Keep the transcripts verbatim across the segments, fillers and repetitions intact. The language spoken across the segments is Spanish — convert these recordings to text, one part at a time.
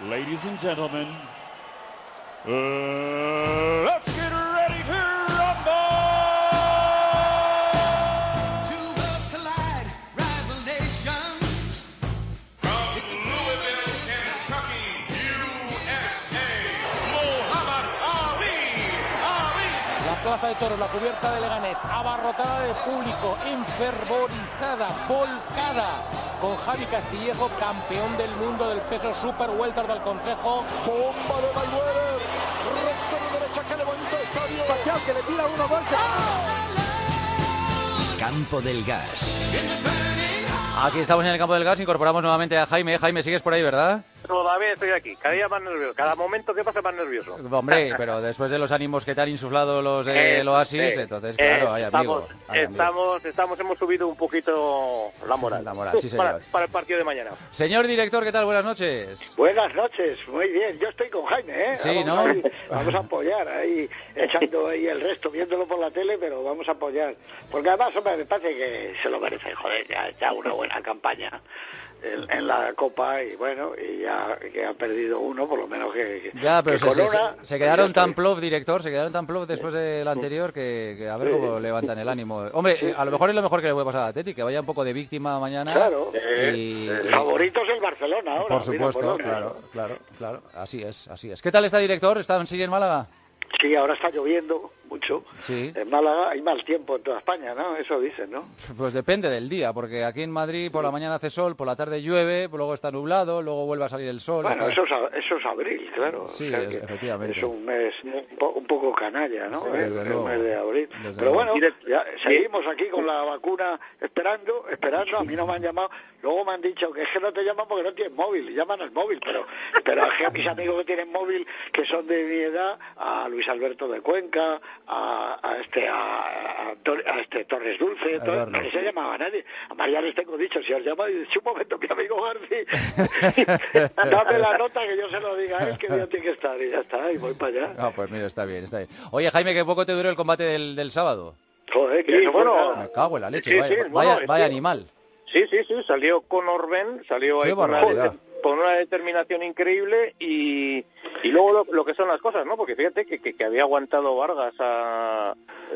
Ladies and gentlemen, uh, let's get ready to rumble! Two worlds collide, rival nations. From Louisville, Kentucky, U S A, Muhammad Ali, Ali. La plaza de toros, la cubierta de Leganés, abarrotada de público, enfervorizada, volcada, con Javi Castillejo, campeón del mundo del peso super welter del Consejo. Bomba de Mayweather, recto de derecha que levanta estadio, Pacquiao que le tira uno, dos. Campo del Gas. Aquí estamos en el Campo del Gas, incorporamos nuevamente a Jaime. Jaime, sigues por ahí, ¿verdad? Todavía estoy aquí, cada día más nervioso, cada momento que pasa más nervioso. Hombre, pero después de los ánimos que te han insuflado los del eh, Oasis, eh, entonces, claro, hay estamos, amigo. Hay estamos, amigo. estamos, hemos subido un poquito la moral. La moral, sí, señor. Para, para el partido de mañana. Señor director, ¿qué tal? Buenas noches. Buenas noches, muy bien. Yo estoy con Jaime, ¿eh? Sí, vamos ¿no? Ahí, vamos a apoyar ahí, echando ahí el resto, viéndolo por la tele, pero vamos a apoyar. Porque además, hombre, me parece que se lo merece, joder, ya está una buena campaña en, en la Copa y bueno, y ya que ha perdido uno, por lo menos que, que ya, pero que se, con se, una, se, se quedaron tan estoy... plof, director, se quedaron tan plof después del anterior que, que a ver cómo levantan el ánimo. Hombre, sí, a lo mejor es lo mejor que le puede pasar a Atleti, que vaya un poco de víctima mañana. Claro, y, el favorito es el Barcelona ahora. Por supuesto, por claro, claro, claro, así es, así es. ¿Qué tal está, director? ¿Está, sigue en Málaga? Sí, ahora está lloviendo mucho. Sí. En Málaga hay mal tiempo en toda España, ¿no? Eso dicen, ¿no? Pues depende del día, porque aquí en Madrid por la mañana hace sol, por la tarde llueve, luego está nublado, luego vuelve a salir el sol. Bueno, eso es, eso es abril, claro. Sí, o sea es, efectivamente. Es un mes un, po un poco canalla, ¿no? Sí, el, el mes de abril. Desde Pero luego. bueno, ya seguimos aquí con la vacuna esperando, esperando. A mí no me han llamado. Luego me han dicho que es que no te llaman porque no tienes móvil, llaman al móvil, pero pero es que a mis amigos que tienen móvil, que son de mi edad, a Luis Alberto de Cuenca, a, a este a, a, a este Torres Dulce, todo, no se llamaba a nadie. A María les tengo dicho, si os llama, y dice, un momento, mi amigo Garci, dame la nota que yo se lo diga a él, que día tiene que estar, y ya está, y voy para allá. Ah, pues mira, está bien, está bien. Oye, Jaime, ¿qué poco te duró el combate del, del sábado? Joder, que sí, eso bueno, me cago en la leche, sí, vaya, sí, vaya, bueno, vaya sí. animal. Sí, sí, sí, salió Conor Ben, salió ahí con una, con una determinación increíble y, y luego lo, lo que son las cosas, ¿no? Porque fíjate que, que, que había aguantado Vargas a,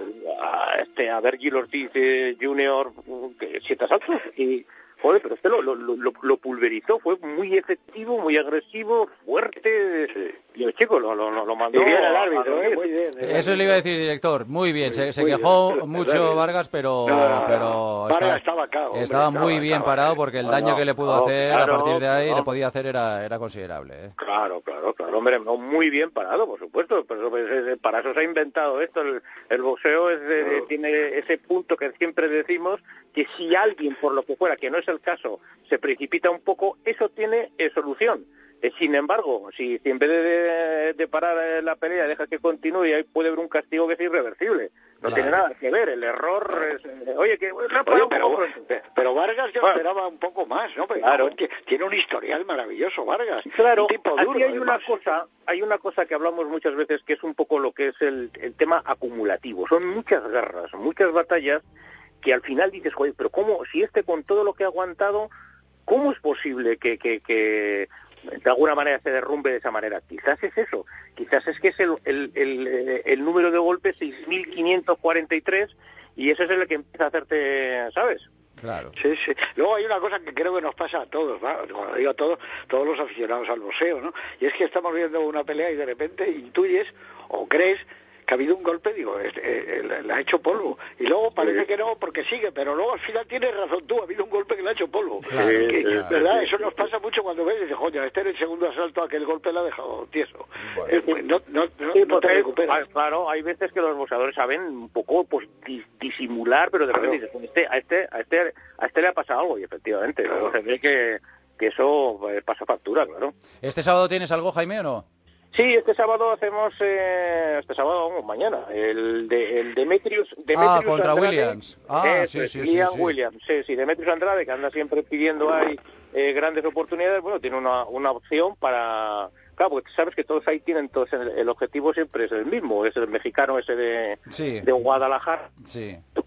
a este a Vergil Ortiz eh, junior que, siete asaltos y joder, pero este lo, lo, lo, lo pulverizó, fue muy efectivo, muy agresivo, fuerte, sí. Y el chico lo, lo, lo mandó. Y bien el árbitro, ¿eh? Muy bien. El Eso le iba a decir, director, muy bien, se, se quejó bien. mucho Vargas, pero, no, no, no. pero Vargas estaba, cao, estaba hombre, muy estaba, bien estaba, parado porque el no, daño no, que le pudo no, hacer claro, a partir de ahí no. le podía hacer era, era considerable. ¿eh? Claro, claro, claro, hombre, no, muy bien parado, por supuesto, pero pues, es, para eso se ha inventado esto, el, el boxeo es de, de, tiene ese punto que siempre decimos, que si alguien, por lo que fuera, que no es el caso, se precipita un poco, eso tiene eh, solución. Eh, sin embargo, si, si en vez de, de, de parar eh, la pelea dejas que continúe, ahí puede haber un castigo que es irreversible. No claro. tiene nada que ver, el error es... Eh, oye, que... Oye, pero, pero Vargas yo bueno. esperaba un poco más, ¿no? Pero claro. No, tiene un historial maravilloso, Vargas. Claro, un tipo duro, aquí hay además. una cosa, hay una cosa que hablamos muchas veces, que es un poco lo que es el, el tema acumulativo. Son muchas guerras, muchas batallas, que al final dices, joder, pero ¿cómo? Si este con todo lo que ha aguantado, ¿cómo es posible que... que, que de alguna manera se derrumbe de esa manera? Quizás es eso, quizás es que es el, el, el, el número de golpes seis mil quinientos cuarenta y tres y ese es el que empieza a hacerte, ¿sabes? Claro. Sí, sí. Luego hay una cosa que creo que nos pasa a todos, ¿va? Cuando digo a todos, todos los aficionados al boxeo, ¿no? Y es que estamos viendo una pelea y de repente intuyes o crees que ha habido un golpe, digo, eh, eh, le ha hecho polvo. Y luego parece que no, porque sigue, pero luego al final tienes razón tú, ha habido un golpe que le ha hecho polvo. Claro, que, claro, ¿verdad? sí, Eso sí, nos pasa sí. mucho cuando ves y dices, coño, este en el segundo asalto aquel golpe le ha dejado tieso. Bueno, eh, pues no, no, no, sí, no te recuperas. Claro, hay veces que los boxeadores saben un poco pues dis disimular, pero de repente claro. dices, a este, a este, a este le ha pasado algo, y efectivamente, claro. luego se ve que, que eso eh, pasa factura, claro. ¿Este sábado tienes algo, Jaime, o no? Sí, este sábado hacemos, eh, este sábado, vamos, mañana, el de el Demetrius, Demetrius ah, contra Andrade, Williams. Ah, sí, sí, Liam sí, sí. Williams, sí, sí, Demetrius Andrade, que anda siempre pidiendo ahí eh, grandes oportunidades, bueno, tiene una, una opción para... Claro, porque sabes que todos ahí tienen, todos el, el objetivo siempre es el mismo, es el mexicano ese de, sí. de Guadalajara. Sí.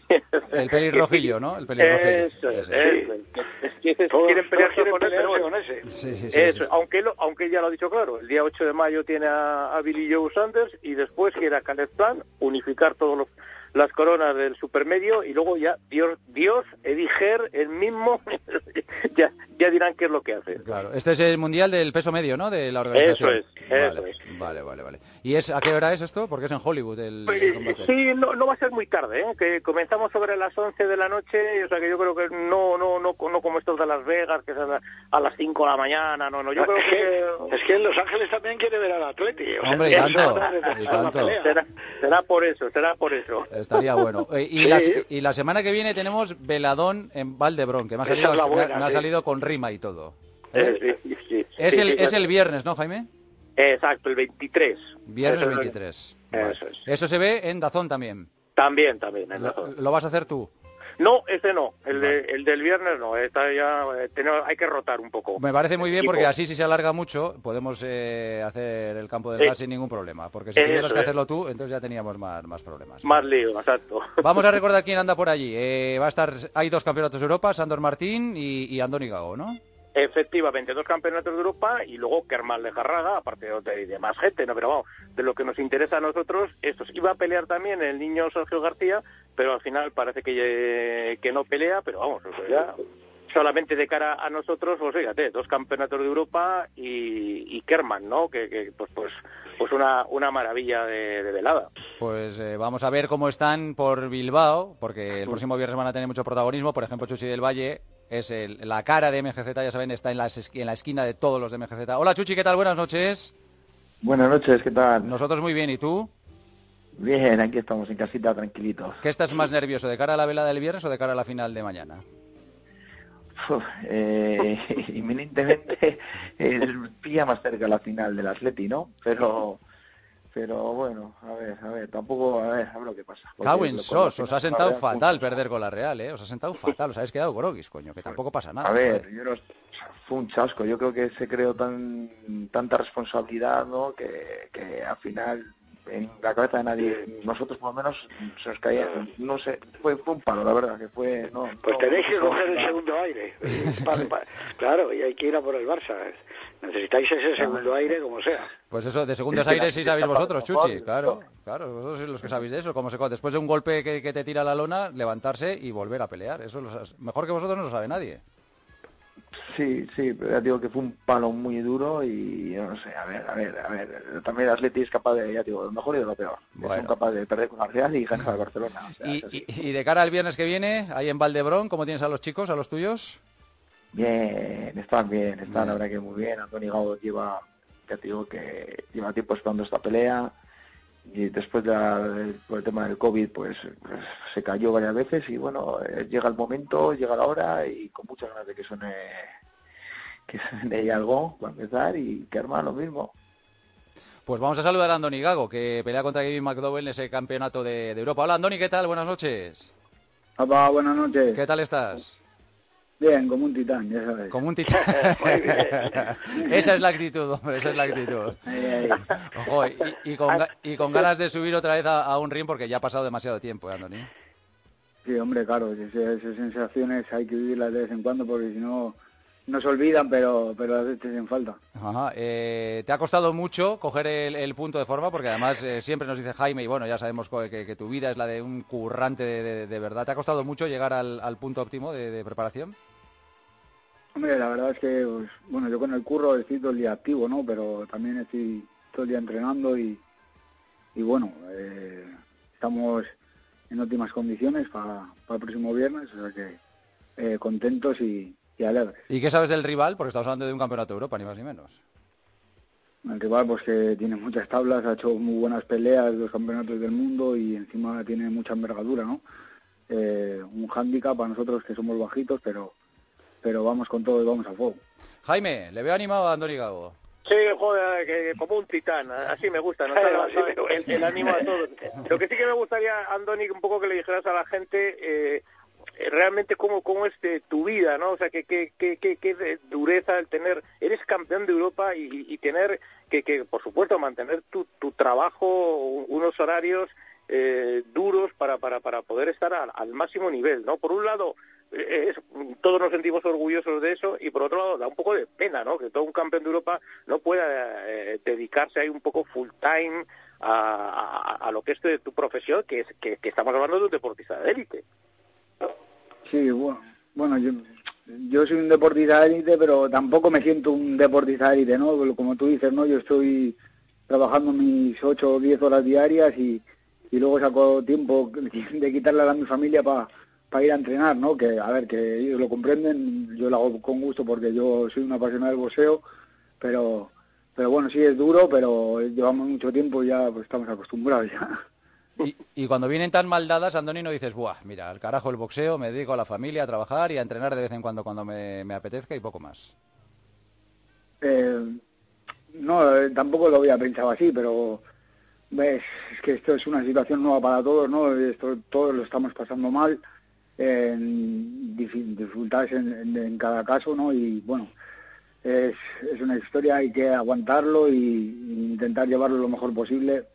El pelirrojillo, ¿no? El pelirrojillo. Eso es, Ese. eso es. Es que ese Todos- quieren pelear todos quieren con él, pero pelearse bueno. con ese. Sí, sí, sí, Eso, sí. aunque lo, aunque ya lo ha dicho claro, el día ocho de mayo tiene a, a Billy Joe Sanders y después quiere a Caleb Plant unificar todos los las coronas del supermedio y luego ya Dios, Dios, Eddie Herr, el mismo, ya, ya dirán qué es lo que hace. Claro, este es el mundial del peso medio, ¿no? De la organización. Eso es, eso vale, es. Vale, vale, vale. ¿Y es a qué hora es esto? Porque es en Hollywood el, el combate. Sí, no, no va a ser muy tarde, ¿eh? Que comenzamos sobre las once de la noche, o sea que yo creo que no no no no como estos de Las Vegas, que es a, la- a las cinco de la mañana, no, no, yo creo es, que... que, es que en Los Ángeles también quiere ver al Atleti. O sea, Hombre, y que tanto, eso es de- de y la tanto. pelea. Será, será por eso, será por eso. Estaría bueno. Eh, y, Sí. la, y la semana que viene tenemos veladón en Valdebrón, que me ha Esa salido, es la buena, me ha- me ha sí. salido con rima y todo. Eh, sí, sí, Es, sí, el, sí, es sí. el viernes, ¿no, Jaime? Exacto, el veintitrés. Viernes Eso es- veintitrés. Vale. Eso es. Eso se ve en Dazón también. También, también. en Lo, razón. lo vas a hacer tú. No, ese no, el, de, el del viernes no, esta ya eh, tenemos- hay que rotar un poco. Me parece muy bien Equipo. porque así si se alarga mucho podemos eh, hacer el campo del Eh, gas sin ningún problema. Porque si eso tuvieras que es. hacerlo tú, entonces ya teníamos más, más problemas. Más lío, exacto. Vamos a recordar quién anda por allí. Eh, va a estar, hay dos campeonatos de Europa, Sandor Martín y, y Andoni Gago, ¿no? Efectivamente, dos campeonatos de Europa y luego Kermal de Jarraga, aparte de, de más gente, ¿no? Pero vamos, de lo que nos interesa a nosotros, estos iba a pelear también el niño Sergio García, pero al final parece que, eh, que no pelea, pero vamos, pues ya solamente de cara a nosotros, pues fíjate, dos campeonatos de Europa y, y Kerman, ¿no? Que, que pues pues pues una una maravilla de, de velada. Pues eh, vamos a ver cómo están por Bilbao, porque el próximo viernes van a tener mucho protagonismo. Por ejemplo, Chuchi del Valle es el- la cara de M G Z, ya saben, está en, las esqui- en la esquina de todos los de M G Z. Hola Chuchi, ¿qué tal? Buenas noches. Buenas noches, ¿qué tal? Nosotros muy bien, ¿y tú? Bien, aquí estamos en casita tranquilitos. ¿Qué estás más nervioso, de cara a la velada del viernes o de cara a la final de mañana? Uf, eh, inminentemente el pilla más cerca la final del Atleti, ¿no? Pero pero bueno, a ver, a ver, tampoco, a ver, a ver lo que pasa. Porque Cago en lo- con la sos, os final ha sentado de la Real, fatal perder con la Real, ¿eh? Os ha sentado fatal, os habéis quedado groguis, coño, que tampoco pasa nada. A ver, joder. yo no, fue un chasco. Yo creo que se creó tan tanta responsabilidad, ¿no? Que, que al final en la cabeza de nadie, nosotros por lo menos se nos caía, no sé, fue, fue un palo, la verdad, que fue, no. Pues no- tenéis que no- coger el segundo aire. Pa- pa- claro, y hay que ir a por el Barça. Necesitáis ese segundo aire como sea. Pues eso, de segundos Es que aires sí la- sabéis vosotros, mejor, Chuchi, claro, claro, vosotros sois los que sabéis de eso, como se, después de un golpe que, que te tira la lona, levantarse y volver a pelear, eso lo sa- mejor que vosotros no lo sabe nadie. Sí, sí, pero ya digo que fue un palo muy duro y yo no sé, a ver, a ver, a ver, también el Atleti es capaz de, ya digo, lo mejor y de lo peor. Bueno. Son capaces de perder con la Real y ganar al Barcelona. O sea, Y, es así. y- y de cara al viernes que viene, ahí en Valdebrón, ¿cómo tienes a los chicos, a los tuyos? Bien, están bien, están Bien. la verdad que muy bien. Antonio Gago lleva, ya te digo que lleva tiempo esperando esta pelea y después de la- del por el tema del COVID pues, pues, se cayó varias veces y bueno, eh, llega el momento, llega la hora y con muchas ganas de que suene que suene ya algo para empezar y que arma lo mismo. Pues vamos a saludar a Andoni Gago, que pelea contra Kevin McDowell en ese campeonato de, de Europa. Hola Andoni, ¿qué tal? Buenas noches. Papá, buenas noches. ¿Qué tal estás? Bien, como un titán, ya sabes. Como un titán. Esa es la actitud, hombre, esa es la actitud. Ahí, ahí. Ojo, y, y con, ga- y con ganas de subir otra vez a, a un ring porque ya ha pasado demasiado tiempo, ¿eh, Andoni? Sí, hombre, claro, esas, esas sensaciones hay que vivirlas de vez en cuando porque si no, no se olvidan, pero, pero a veces te hacen falta. Ajá. Eh, ¿te ha costado mucho coger el, el punto de forma? Porque además eh, siempre nos dice Jaime, y bueno, ya sabemos co- que, que tu vida es la de un currante de, de- de verdad. ¿Te ha costado mucho llegar al, al punto óptimo de, de preparación? Hombre, la verdad es que, pues, bueno, yo con el curro estoy todo el día activo, ¿no? Pero también estoy todo el día entrenando y, y bueno, eh, estamos en óptimas condiciones para, para el próximo viernes, o sea que eh, contentos y, y alegres. ¿Y qué sabes del rival? Porque estamos hablando de un campeonato de Europa, ni más ni menos. El rival, pues que tiene muchas tablas, ha hecho muy buenas peleas, los campeonatos del mundo y encima tiene mucha envergadura, ¿no? Eh, un hándicap para nosotros que somos bajitos, pero pero vamos con todo y vamos a fuego. Jaime, le veo animado a Andoni Gago. Sí, joder, que, como un titán, así me gusta, ¿no? ¿Sabes? El, el ánimo a todos. Lo que sí que me gustaría, Andoni, un poco que le dijeras a la gente eh, realmente cómo, cómo es de tu vida, ¿no? O sea, que qué que, que, que de dureza el tener, eres campeón de Europa y, y tener que, que, por supuesto, mantener tu, tu trabajo, unos horarios eh, duros para, para, para poder estar al, al máximo nivel, ¿no? Por un lado, eh, es, todos nos sentimos orgullosos de eso, y por otro lado da un poco de pena, ¿no? Que todo un campeón de Europa no pueda eh, dedicarse ahí un poco full time a, a, a lo que es de tu profesión, que es que, que estamos hablando de un deportista de élite. Sí, bueno, bueno yo, yo soy un deportista de élite, pero tampoco me siento un deportista de élite, ¿no? Como tú dices, ¿no? Yo estoy trabajando mis ocho o diez horas diarias y, y luego saco tiempo de quitarle a mi familia para pa ir a entrenar, ¿no? Que, a ver, que ellos lo comprenden, yo lo hago con gusto porque yo soy un apasionado del boxeo, pero pero bueno, sí es duro, pero llevamos mucho tiempo y ya pues, estamos acostumbrados ya. Y, y cuando vienen tan mal dadas, Andoni, no dices, buah, mira, al carajo el boxeo, me dedico a la familia, a trabajar y a entrenar de vez en cuando cuando me, me apetezca y poco más. Eh, no, eh, tampoco lo había pensado así, pero ves, es que esto es una situación nueva para todos, ¿no? Esto, todos lo estamos pasando mal, eh, dificultades en, en, en cada caso, ¿no? Y bueno, es, es una historia, hay que aguantarlo y, y intentar llevarlo lo mejor posible,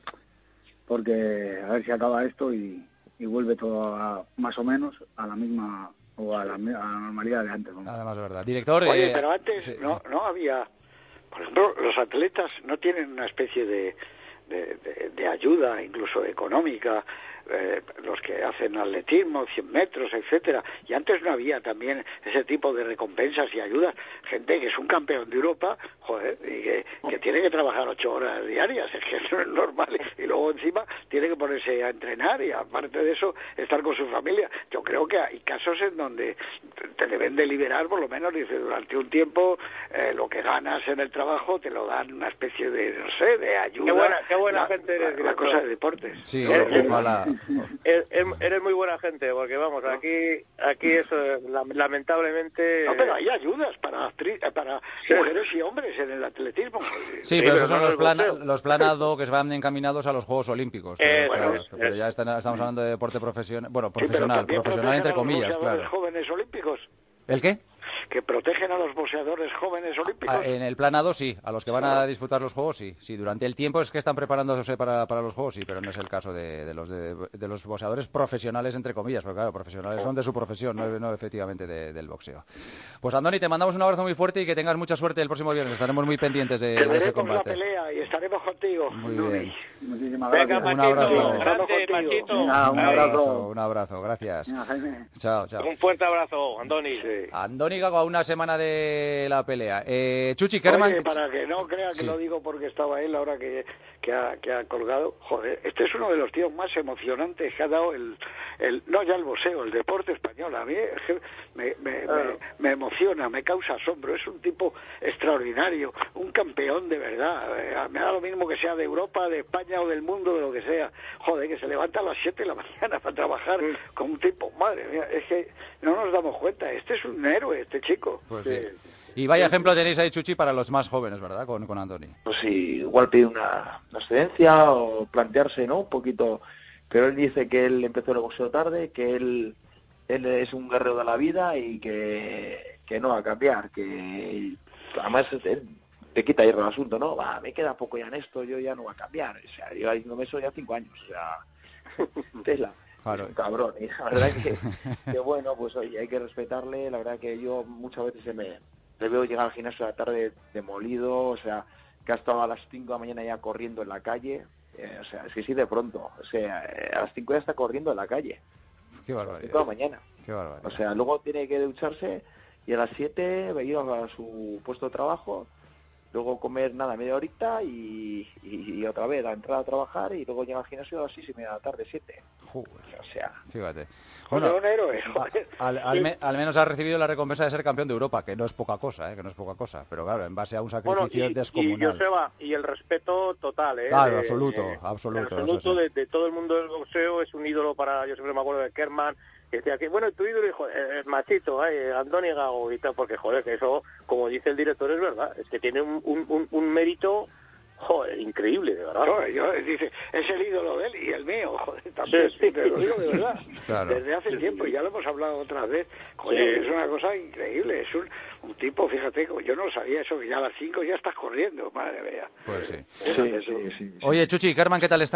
porque a ver si acaba esto y, y vuelve todo a, más o menos a la misma o a la, a la normalidad de antes, ¿no? Además, es verdad. Director... Oye, eh, pero antes sí, no, no había... Por ejemplo, los atletas no tienen una especie de, de, de, de ayuda, incluso económica, eh, los que hacen atletismo, cien metros, etcétera. Y antes no había también ese tipo de recompensas y ayudas. Gente que es un campeón de Europa, joder, y que, que tiene que trabajar ocho horas diarias, es que eso no es normal. Y luego encima tiene que ponerse a entrenar y aparte de eso estar con su familia. Yo creo que hay casos en donde te deben de liberar, por lo menos, dice, durante un tiempo eh, lo que ganas en el trabajo te lo dan una especie de, no sé, de ayuda. Qué buena, qué buena la, gente eres, la, la cosa de deportes. Sí, eres, ojalá. Eres, eres muy buena gente, porque vamos, aquí aquí eso, lamentablemente... No, pero hay ayudas para actriz, para sí. mujeres y hombres en el atletismo. Sí, sí, pero esos son los, plana, los planado que se van encaminados a los Juegos Olímpicos. Eh, pero, bueno, claro, es, pero ya están, estamos hablando de deporte profesional, bueno, profesional, sí, profesional entre comillas, claro. claro. Jóvenes olímpicos. ¿El qué? Que protegen a los boxeadores jóvenes olímpicos. A, en el planado sí, a los que van a disputar los Juegos sí, sí, durante el tiempo es que están preparándose para, para los Juegos sí, pero no es el caso de, de los de, de los boxeadores profesionales entre comillas, porque claro, profesionales son de su profesión, no, no efectivamente de, del boxeo. Pues Andoni, te mandamos un abrazo muy fuerte y que tengas mucha suerte el próximo viernes, estaremos muy pendientes de, de ese combate. La pelea y estaremos contigo. Muy bien. Muchísimas Venga, gracias. Un abrazo. Grande, Pachito. Venga, un abrazo. Un abrazo, gracias. Venga, Jaime. Chao, chao. Un fuerte abrazo, Andoni. Sí. Andoni Gago a una semana de la pelea. Eh, Chuchi Kerman... Oye, para que no crea que sí. lo digo porque estaba él ahora que, que, ha, que ha colgado, joder, este es uno de los tíos más emocionantes que ha dado el, el no ya el boxeo, el deporte español. A mí es que me, me, ah. me, me emociona, me causa asombro. Es un tipo extraordinario, un campeón de verdad. Eh, me da lo mismo que sea de Europa, de España o del mundo, de lo que sea. Joder, que se levanta a las siete de la mañana para trabajar sí. con un tipo, madre mía, es que no nos damos cuenta. Este es un héroe, este chico. Pues sí. Y vaya ejemplo tenéis ahí, Chuchi, para los más jóvenes, ¿verdad? Con, con Andoni. Pues sí, igual pedir una, una excedencia o plantearse, ¿no? Un poquito. Pero él dice que él empezó el boxeo tarde, que él él es un guerrero de la vida y que, que no va a cambiar, que además él te quita hierro el asunto, ¿no? Va, me queda poco ya en esto, yo ya no voy a cambiar. O sea, yo diciéndome eso ya cinco años, o sea, Tesla. Claro. Es un cabrón, y la verdad que, que bueno, pues oye, hay que respetarle, la verdad que yo muchas veces se me... Le veo llegar al gimnasio a la tarde demolido, o sea, que ha estado a las cinco de la mañana ya corriendo en la calle, eh, o sea, es que sí de pronto, o sea, eh, a las cinco ya está corriendo en la calle. Qué barbaridad. cinco de la mañana. Qué barbaridad. O sea, luego tiene que ducharse y a las siete ir a su puesto de trabajo, luego comer nada, media horita y, y, y otra vez a entrar a trabajar y luego llega al gimnasio a las seis y media de la tarde, siete. Joder. O sea, fíjate. Bueno, un héroe. Al, al, me, al menos ha recibido la recompensa de ser campeón de Europa, que no es poca cosa, ¿eh? que no es poca cosa, pero claro, en base a un sacrificio bueno, y, descomunal. Y, Joseba, y el respeto total, ¿eh? Claro, de, absoluto, de, absoluto. absoluto de, de todo el mundo del boxeo, es un ídolo para, yo siempre me acuerdo de Kerman, que decía que, bueno, tu ídolo, hijo, eh, machito, eh, Andoni Gago y tal, porque, joder, que eso, como dice el director, es verdad, es que tiene un, un, un, un mérito... Joder, increíble, de verdad. No, yo, dice, es el ídolo de él y el mío, joder, también, sí, sí. te lo digo de verdad. Claro. Desde hace sí, tiempo, sí. y ya lo hemos hablado otra vez. Coño, sí. es una cosa increíble, es un, un tipo, fíjate, yo no sabía eso, que ya a las cinco ya estás corriendo, madre mía. Pues sí. sí, sí, sí, sí. Oye, Chuchi, Kerman, ¿qué tal está?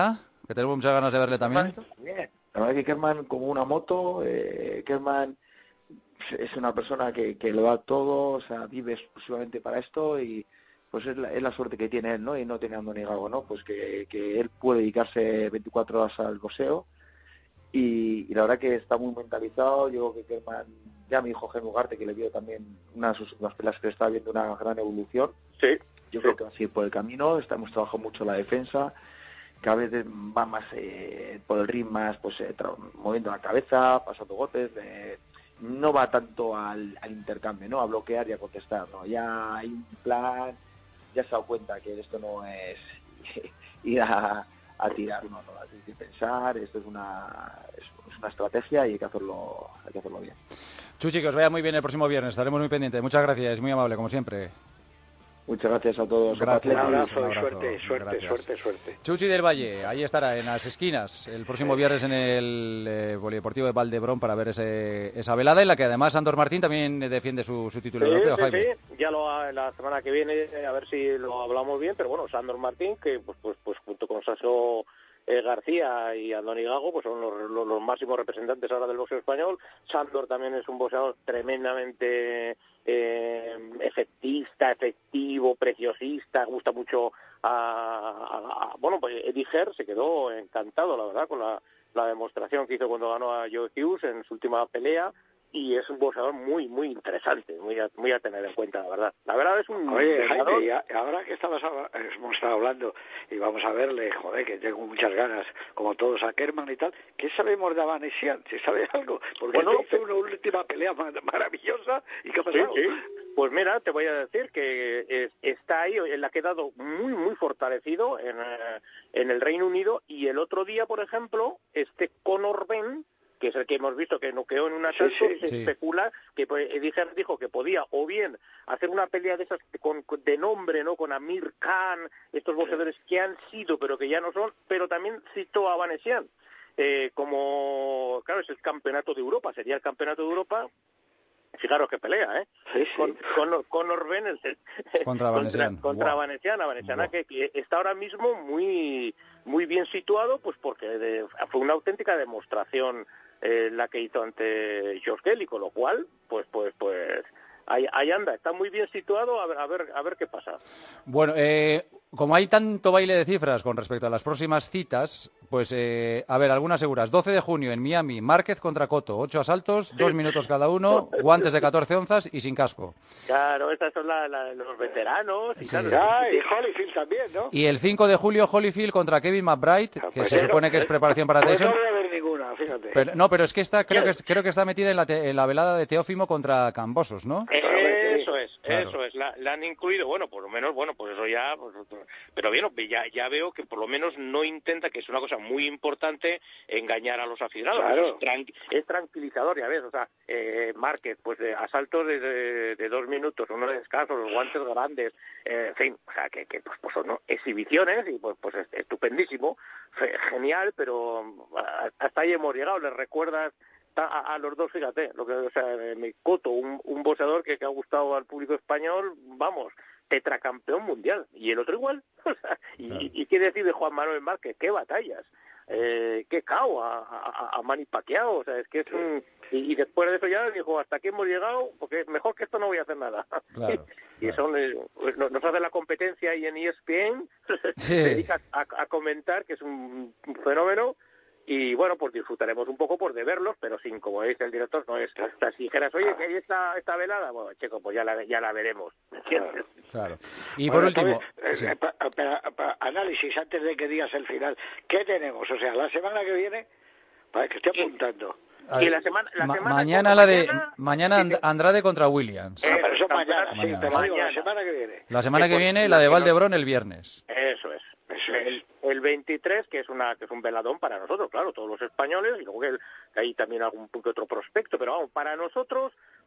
que tenemos muchas ganas de verle también. Bien. La verdad que Kerman como una moto, eh, Kerman es una persona que, que lo da todo, o sea, vive exclusivamente para esto y pues es la, es la suerte que tiene él, ¿no? Y no tiene a Andoni Gago, ¿no? Pues que, que él puede dedicarse veinticuatro horas al boxeo y, y la verdad que está muy mentalizado. Yo creo que Kerman, ya me dijo Gen Ugarte que le vio también una de sus últimas peleas que le está viendo una gran evolución. Sí. Yo creo que va a seguir por el camino, estamos trabajando mucho la defensa, cada vez va más eh, por el ring, más pues eh, tra- moviendo la cabeza, pasando golpes, eh, no va tanto al, al intercambio, ¿no? A bloquear y a contestar, ¿no? Ya hay un plan, ya se ha dado cuenta que esto no es ir a, a tirar, no, no, hay que pensar, esto es una, es, es una estrategia y hay que hacerlo, hay que hacerlo bien. Chuchi, que os vaya muy bien el próximo viernes, estaremos muy pendientes. Muchas gracias, muy amable, como siempre. Muchas gracias a todos. Gracias. Un abrazo, Un abrazo. suerte, suerte, Gracias. suerte, suerte. Chuchi del Valle, ahí estará, en las esquinas, el próximo viernes en el eh, Polideportivo de Valdebrón para ver ese, esa velada, en la que además Andor Martín también defiende su, su título Sí, europeo, sí, Jaime. sí, ya lo, la semana que viene, a ver si lo hablamos bien, pero bueno, Sandor Martín, que pues pues pues junto con Saso eh, García y Andoni Gago, pues son los, los, los máximos representantes ahora del boxeo español. Sandor también es un boxeador tremendamente eh, efectista, efectivo, preciosista, gusta mucho a, a, a bueno, pues Eddie Herr se quedó encantado, la verdad, con la, la demostración que hizo cuando ganó a Joe Hughes en su última pelea. Y es un boxeador muy, muy interesante, muy a, muy a tener en cuenta, la verdad. La verdad es un... Oye, boxeador... Jaime, ya, ahora que estabas, hemos estado hablando y vamos a verle, joder, que tengo muchas ganas, como todos, a Kerman y tal, ¿qué sabemos de Avanesian? ¿Se sabe algo? Porque Bueno, él hizo una última pelea maravillosa y ¿qué ha Sí, pasado? sí. Pues mira, te voy a decir que es, está ahí, él ha quedado muy, muy fortalecido en, eh, en el Reino Unido, y el otro día, por ejemplo, este Conor Benn, que es el que hemos visto que noqueó en un asalto, Sí, sí, se sí. especula que pues, Eddie Hearn dijo que podía o bien hacer una pelea de esas con, con- de nombre, ¿no? Con Amir Khan, estos boxeadores que han sido pero que ya no son, pero también citó a Vanessian eh, como, claro, es el campeonato de Europa, sería el campeonato de Europa. Fijaros qué pelea, ¿eh? Sí, sí. Con, con, Conor Benn el- Contra Vanessian. contra Wow. Vanessiana, Vanessiana Wow. que, que está ahora mismo muy muy bien situado, pues porque de- fue una auténtica demostración eh, la que hizo ante Josh Kelly, con lo cual, pues pues pues ahí, ahí anda, está muy bien situado, a ver a ver, a ver qué pasa. Bueno, eh, como hay tanto baile de cifras con respecto a las próximas citas, pues, eh, a ver, algunas seguras. doce de junio en Miami, Márquez contra Cotto, ocho asaltos, dos minutos cada uno, guantes de catorce onzas y sin casco. Claro, estas son la, la- los veteranos y Sí. claro, Ah, y Holyfield también, ¿no? Y el cinco de julio, Holyfield contra Kevin McBride, que pues se eso, supone que es preparación para Pues no Tyson. voy a ver ninguna, fíjate. Pero, no, pero es que está, creo que, es- creo que está metida en la, te- en la velada de Teófimo contra Cambosos, ¿no? Eso es, Claro. eso es, la, la han incluido, bueno, por lo menos, bueno, pues eso ya, pues, pero bien, ya, ya veo que por lo menos no intenta, que es una cosa muy importante, engañar a los aficionados. Claro. Es, tran- es tranquilizador, ya ves, o sea, eh, Márquez, pues de asaltos de, de, de dos minutos, uno de descanso, los guantes grandes, eh, en fin, o sea, que, que pues, pues son exhibiciones y pues, pues estupendísimo, fe- genial, pero hasta ahí hemos llegado, les recuerdas a, a los dos, fíjate, lo que, o sea, me Cotto, un, un boxeador que, que ha gustado al público español, vamos, tetracampeón mundial, y el otro igual, o sea, y, Claro. y, y qué decir de Juan Manuel Márquez, qué batallas, eh, qué cao a, a, a Manny Pacquiao, o sea, es que es un... Y, y después de eso ya dijo, hasta aquí hemos llegado, porque mejor que esto no voy a hacer nada. Claro, Y claro. son, eh, pues, nos nos hace la competencia ahí en E S P N, Sí. se dedica a, a comentar, que es un, un fenómeno, y bueno, pues disfrutaremos un poco por de verlos, pero sin, como dice el director, no es, o sea, si dijeras, oye, que hay esta, esta velada, bueno, chico, pues ya la, ya la veremos, ¿me entiendes? Claro. Y Bueno, por último, está bien. Eh, sí. eh, pa- pa- pa- análisis antes de que digas el final. ¿Qué tenemos? O sea, la semana que viene, para que estoy apuntando. A Y ver, la semana, la ma- semana mañana como la de mañana- mañana And- Andrade contra Williams. Ah, pero eso está mañana, claro. sí, Mañana. pero digo, la Mañana. semana que viene. La semana que que por- viene la la de que no- Valdebrón el viernes. Eso es. Eso es. El, el veintitrés, que es una que es un veladón para nosotros, claro, todos los españoles, y luego que, el- que hay también algún punto otro prospecto, pero vamos, para nosotros, o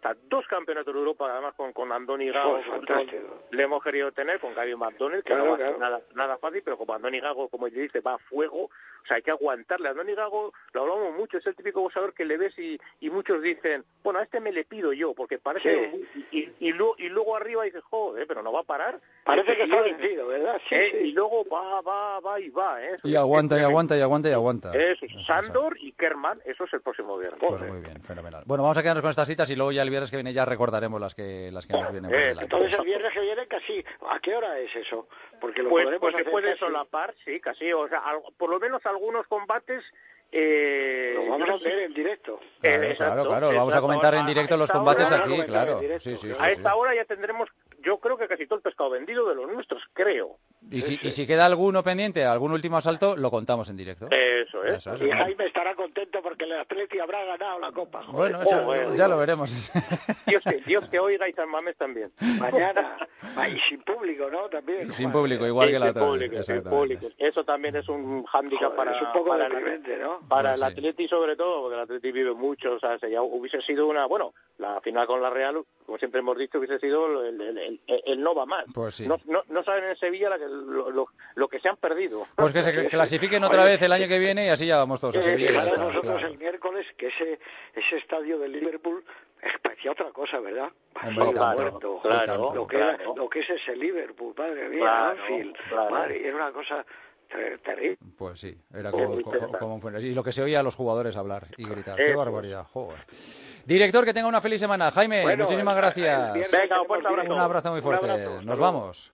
hasta dos campeonatos de Europa, además con, con Andoni Gago, le hemos querido tener, con Gary McDonnell, que claro, no va claro. nada, nada fácil, pero con Andoni Gago, como él dice, va a fuego, o sea, hay que aguantarle. Andoni Gago, lo hablamos mucho, es el típico boxeador que le ves y, y muchos dicen, bueno, a este me le pido yo, porque parece, sí. y, y, y, luego, y luego arriba dices, joder, pero no va a parar. Parece que está vencido, ¿verdad? Sí, eh, sí. Y luego va, va, va y va, ¿eh? Y aguanta, y aguanta, y aguanta, y aguanta. Eso, Sandor y Kerman, eso es el próximo viernes. Pues muy bien, fenomenal. Bueno, vamos a quedarnos con estas citas y luego ya el viernes que viene ya recordaremos las que las que nos vienen. Eh, entonces el viernes que viene casi, ¿a qué hora es eso? Porque lo pues, podremos pues se hacer puede casi... solapar, sí, casi, o sea, al, por lo menos algunos combates... Eh, lo vamos a ver en directo. Claro, eh, claro, claro, lo vamos a comentar en directo los combates hora, aquí, claro. Sí, sí, sí, a sí, esta sí. hora ya tendremos, yo creo que casi todo el pescado vendido de los nuestros, creo. Y si, y si queda alguno pendiente, algún último asalto, lo contamos en directo. Eso es. Eso es y Jaime estará contento porque el Atleti habrá ganado la Copa. Joder. Bueno, eso, oh, bueno, ya digo. lo veremos. Dios que, Dios que oiga y San Mamés también. Mañana. Y sin público, ¿no? También. Y sin público, igual sí, que la otra público, vez. sin público. Eso también es un hándicap para, es un poco para, deprimente, ¿no? para pues el sí. Atleti sobre todo, porque el Atleti vive mucho, o sea, ya hubiese sido una, bueno, la final con la Real, como siempre hemos dicho, hubiese sido el, el, el, el no va más. Pues sí. No, no, no saben en Sevilla la que, lo, lo, lo que se han perdido. Pues que se clasifiquen otra vez el año que viene y así ya vamos todos a Sevilla. Claro, está, nosotros claro. el miércoles, que ese ese estadio de Liverpool parecía otra cosa, ¿verdad? Hombre, claro, muerto. claro, lo, que claro. era, lo que es ese Liverpool, madre mía, Claro, Anfield, claro. madre, era una cosa ter terrible. Pues sí, era como, como, como, como y lo que se oía a los jugadores hablar y gritar. Eso. Qué barbaridad, joder. Director, que tenga una feliz semana. Jaime, Bueno, muchísimas el- gracias. el viernes Venga, un tenemos fuerte abrazo. Un abrazo muy Un fuerte. abrazo. Hasta Nos luego. vamos.